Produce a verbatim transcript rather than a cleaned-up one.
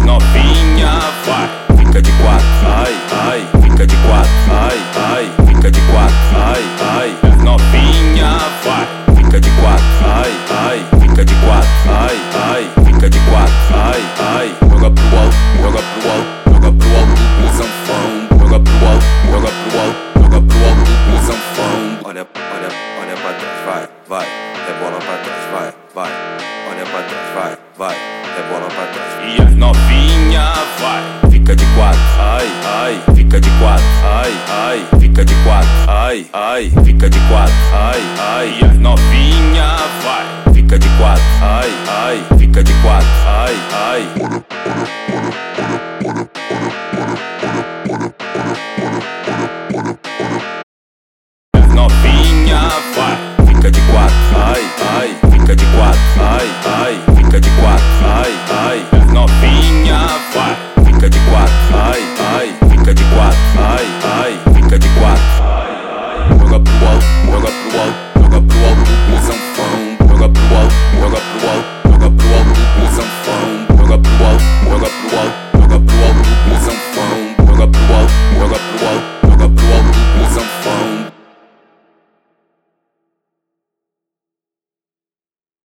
novinha, vai, fica de quatro, ai, ai, fica de quatro, ai, ai, fica de quatro, ai, ai, as novinha, vai, fica de quatro, ai, ai, fica de quatro, ai, ai, fica de quatro, ai, ai, joga pro alto, joga pro alto, joga pro alto o zanfão, joga pro alto, joga pro alto, joga pro alto o zanfão. Olha, olha, olha pra trás, vai, vai, rebola pra trás, vai, vai, olha pra trás, vai, vai, rebola pra trás. E as novinha, vai, fica de quatro, ai, ai, fica de quatro, ai, ai, fica de quatro, ai, ai, fica de quatro, ai, ai, e as novinha, vai, fica de quatro, ai, ai, fica de quatro, ai, ai.